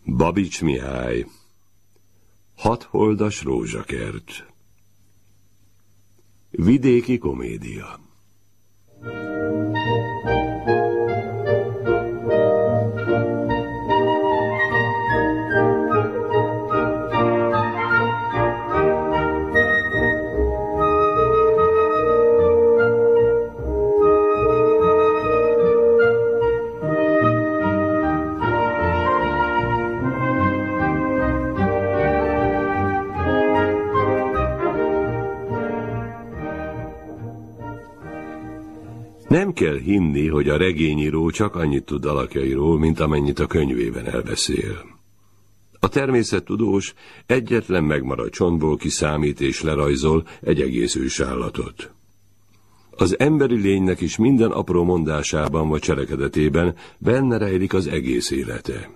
Babics Mihály. 6 holdas rózsakert. Vidéki komédia. Nem kell hinni, hogy a regényíró csak annyit tud alakjairól, mint amennyit a könyvében elbeszél. A természettudós egyetlen megmaradt csontból kiszámít és lerajzol egy egész ősállatot. Az emberi lénynek is minden apró mondásában vagy cselekedetében benne rejlik az egész élete.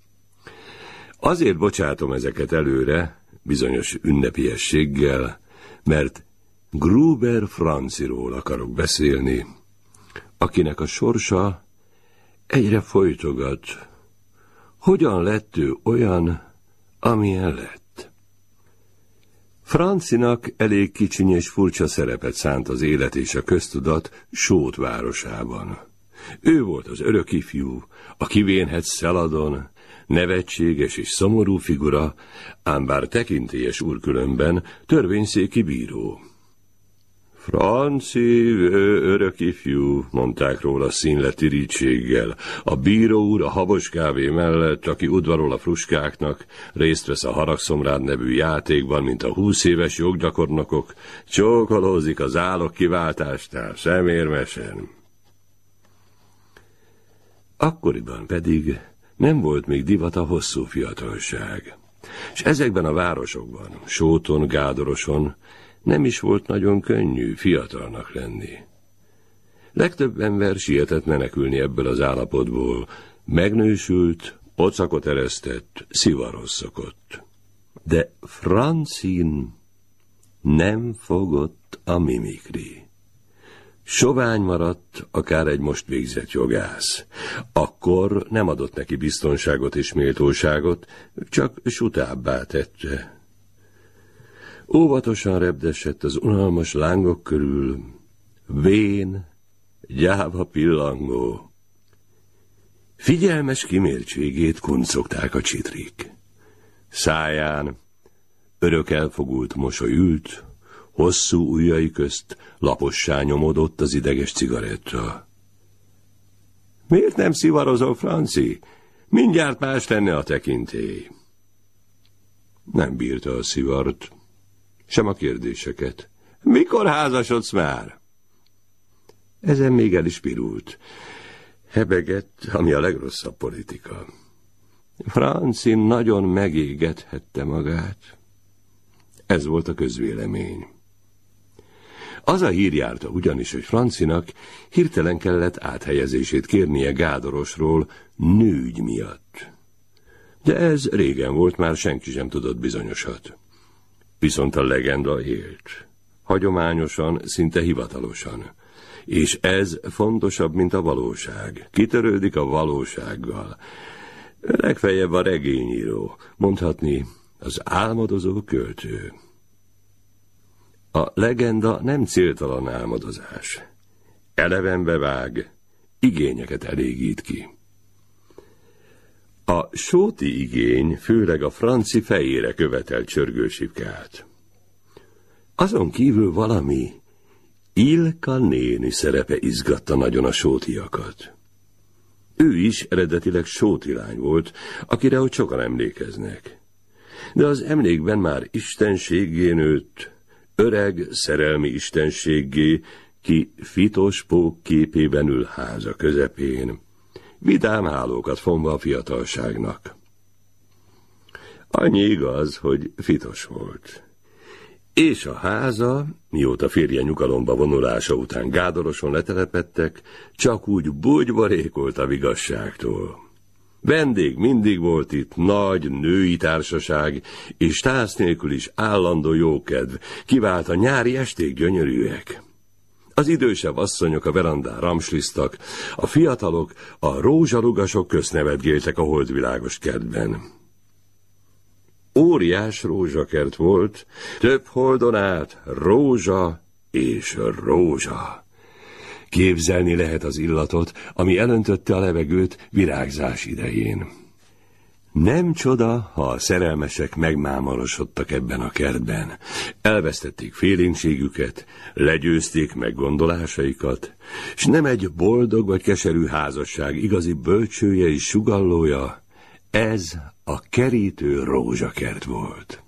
Azért bocsátom ezeket előre, bizonyos ünnepiességgel, mert Gruber Franciról akarok beszélni, akinek a sorsa egyre folytogat. Hogyan lett ő olyan, amilyen lett? Francinak elég kicsiny és furcsa szerepet szánt az élet és a köztudat Sót városában. Ő volt az örök ifjú, a kivénhet szeladon, nevetséges és szomorú figura, ám bár tekintélyes úrkülönben törvényszéki bíró. Franci, örök ifjú, mondták róla színlett irítséggel. A bíró úr a habos kávé mellett, aki udvarol a fruskáknak, részt vesz a Haragszomrád nevű játékban, mint a 20 éves joggyakornokok, csókolózik az álokkiváltásnál, szemérmesen. Akkoriban pedig nem volt még divat a hosszú fiatalság. És ezekben a városokban, Sóton, Gádoroson nem is volt nagyon könnyű fiatalnak lenni. Legtöbb ember sietett menekülni ebből az állapotból, megnősült, pocakot eresztett, szivaros szokott. De Francin nem fogott a mimikri. Sovány maradt, akár egy most végzett jogász. Akkor nem adott neki biztonságot és méltóságot, csak sutábbá tette. Óvatosan repdesett az unalmas lángok körül, vén, gyáva pillangó. Figyelmes kimértségét kuncogták a csitrik. Száján örök elfogult mosoly ült, hosszú ujjai közt lapossá nyomodott az ideges cigaretta. Miért nem szivarozol, Franci? Mindjárt más lenne a tekintély. Nem bírta a szivart, sem a kérdéseket. Mikor házasodsz már? Ezen még el is pirult. Hebegett, ami a legrosszabb politika. Francin nagyon megégethette magát. Ez volt a közvélemény. Az a hír járta ugyanis, hogy Francinak hirtelen kellett áthelyezését kérnie Gádorosról nőügy miatt. De ez régen volt, már senki sem tudott bizonyosat. Viszont a legenda élt. Hagyományosan, szinte hivatalosan. És ez fontosabb, mint a valóság. Kitörődik a valósággal. Legfeljebb a regényíró, mondhatni az álmodozó költő. A legenda nem céltalan álmodozás. Elevenbe vág, igényeket elégít ki. A sóti igény főleg a Franci fejére követelt csörgősipkát. Azon kívül valami Ilka néni szerepe izgatta nagyon a sótiakat. Ő is eredetileg sóti lány volt, akire ott sokan emlékeznek. De az emlékben már istenséggé nőtt, öreg szerelmi istenséggé, ki fitos pók képében ül háza közepén, vidám hálókat fonva a fiatalságnak. Annyi igaz, hogy fitos volt. És a háza, mióta férje nyugalomba vonulása után Gádoroson letelepedtek, csak úgy bugyborékolt a vigasságtól. Vendég mindig volt itt, nagy női társaság, és tász nélkül is állandó jókedv, kivált a nyári esték gyönyörűek. Az idősebb asszonyok a verandán ramsliztak, a fiatalok, a rózsarugasok közt nevetgéltek a holdvilágos kertben. óriás rózsakert volt, több holdon át rózsa és rózsa. Képzelni lehet az illatot, ami elöntötte a levegőt virágzás idején. Nem csoda, ha a szerelmesek megmámorosodtak ebben a kertben. Elvesztették félénkségüket, legyőzték meggondolásaikat, s nem egy boldog vagy keserű házasság igazi bölcsője és sugallója, ez a kerítő rózsakert volt.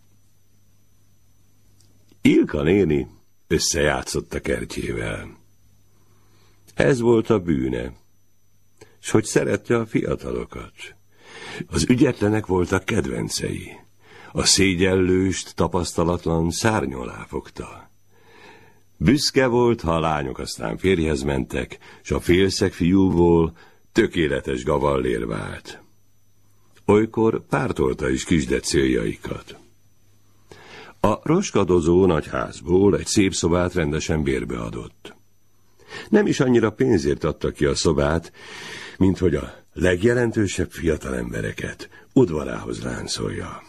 Ilka néni összejátszott a kertjével. Ez volt a bűne, s hogy szerette a fiatalokat. Az ügyetlenek voltak kedvencei. A szégyellőst tapasztalatlan szárny alá fogta. Büszke volt, ha a lányok aztán férjhez mentek, s a félszeg fiúból tökéletes gavallér vált. Olykor pártolta is kisdett céljaikat. A roskadozó nagyházból egy szép szobát rendesen bérbe adott. Nem is annyira pénzért adta ki a szobát, mint hogy a legjelentősebb fiatalembereket udvarához láncolja.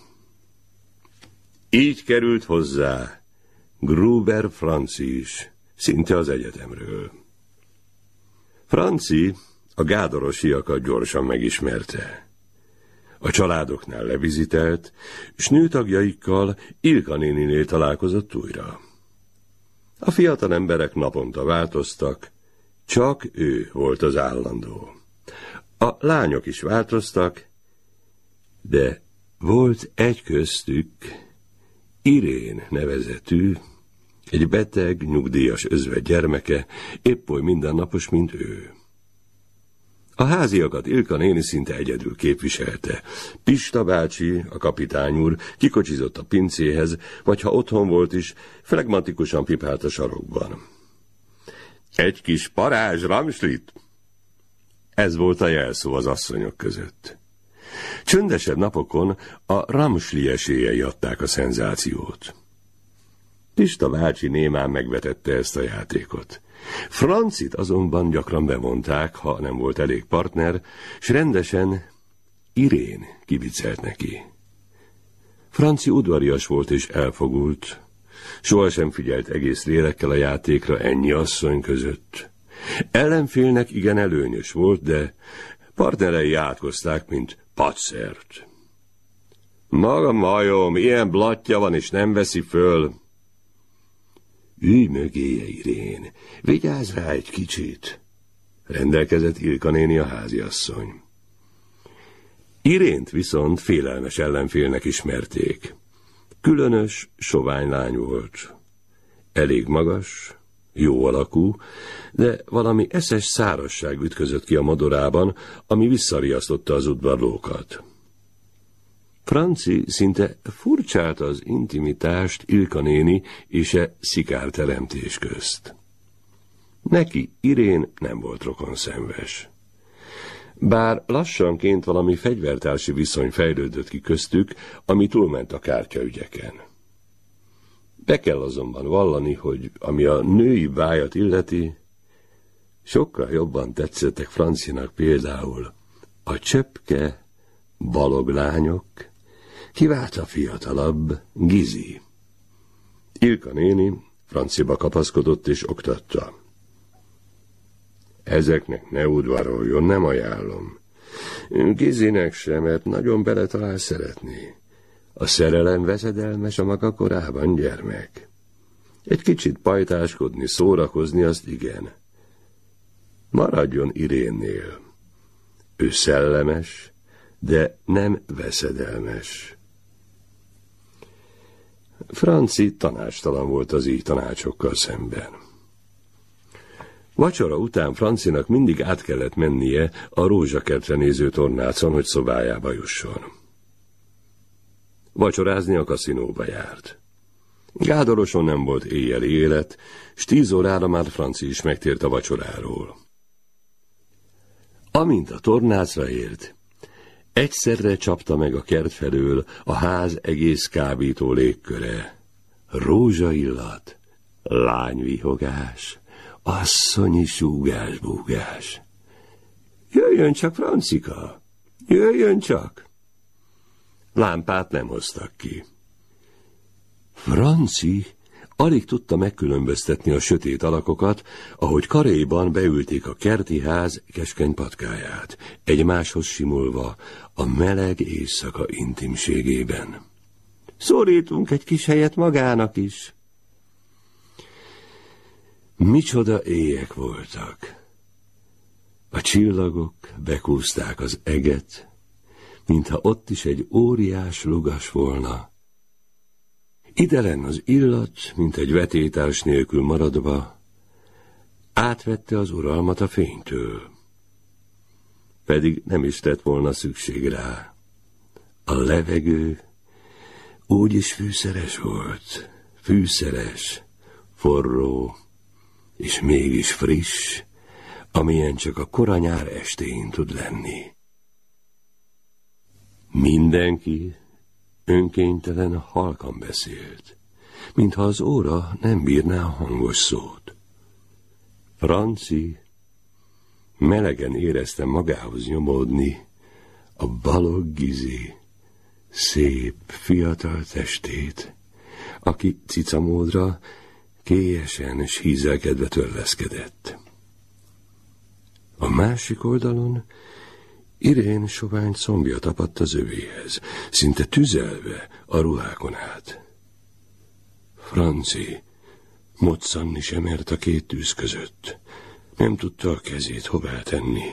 Így került hozzá Gruber Franci is, szinte az egyetemről. Franci a gádorosiakat gyorsan megismerte. A családoknál levizitelt, s nőtagjaikkal Ilka néninél találkozott újra. A fiatal emberek naponta változtak, csak ő volt az állandó. A lányok is változtak, de volt egy köztük, Irén nevezetű, egy beteg, nyugdíjas özvegy gyermeke, épp oly mindennapos, mint ő. A háziakat Ilka néni szinte egyedül képviselte. Pista bácsi, a kapitány úr kikocsizott a pincéhez, vagy ha otthon volt is, flegmatikusan pipált a sarokban. Egy kis parázs ramslit? Ez volt a jelszó az asszonyok között. Csöndesebb napokon a ramsli esélyei adták a szenzációt. Pista bácsi némán megvetette ezt a játékot. Francit azonban gyakran bevonták, ha nem volt elég partner, s rendesen Irén kivicelt neki. Franci udvarias volt és elfogult, sohasem figyelt egész lélekkel a játékra ennyi asszony között. Ellenfélnek igen előnyös volt, de partnerei átkozták, mint padszert. Maga majom, ilyen blattja van, és nem veszi föl. Ülj mögéje, Irén, vigyázz rá egy kicsit, rendelkezett Ilka néni a háziasszony. Irént viszont félelmes ellenfélnek ismerték. Különös, sovány lány volt. Elég magas, jó alakú, de valami eszes szárazság ütközött ki a modorában, ami visszariasztotta az udvarlókat. Franci szinte furcsálta az intimitást Ilka néni és e szikárteremtés közt. Neki Irén nem volt rokonszenves. Bár lassanként valami fegyvertársi viszony fejlődött ki köztük, ami túlment a kártyaügyeken. Be kell azonban vallani, hogy ami a női vájat illeti, sokkal jobban tetszettek Francinak például a csöpke, balog lányok, kivált a fiatalabb, Gizi. Ilka néni Franciba kapaszkodott és oktatta. Ezeknek ne udvaroljon, nem ajánlom. Gizinek sem, mert nagyon beletalál szeretni. A szerelem veszedelmes a maga korában, gyermek. Egy kicsit pajtáskodni, szórakozni, azt igen. Maradjon Irénnél. Ő szellemes, de nem veszedelmes. Franci tanácstalan volt az így tanácsokkal szemben. Vacsora után Francinak mindig át kellett mennie a rózsakertre néző tornácon, hogy szobájába jusson. Vacsorázni a kaszinóba járt. Gádoroson nem volt éjjeli élet, s 10 órára már Franci is megtért a vacsoráról. Amint a tornácra ért, egyszerre csapta meg a kert felől a ház egész kábító légköre. Rózsaillat, lányvihogás, asszonyi súgás-búgás. Jöjjön csak, Francika, jöjjön csak! Lámpát nem hoztak ki. Franci alig tudta megkülönböztetni a sötét alakokat, ahogy karéban beülték a kerti ház keskeny patkáját, egymáshoz simulva a meleg éjszaka intimségében. Szorítunk egy kis helyet magának is. Micsoda éjek voltak. A csillagok bekúzták az eget, mintha ott is egy óriás lugas volna. Idelen az illat, mint egy vetétárs nélkül maradva, átvette az uralmat a fénytől. Pedig nem is tett volna szükség rá. A levegő úgyis fűszeres volt, fűszeres, forró, és mégis friss, amilyen csak a kora nyár estén tud lenni. Mindenki önkénytelen halkan beszélt, mintha az óra nem bírná a hangos szót. Franci melegen érezte magához nyomódni a Balogh Gizi szép, fiatal testét, aki cicamódra kélyesen s hízelkedve törleszkedett. A másik oldalon Irén sovány combja tapadt az övéhez, szinte tüzelve a ruhákon át. Franci moccanni sem ért a két tűz között, nem tudta a kezét hová tenni.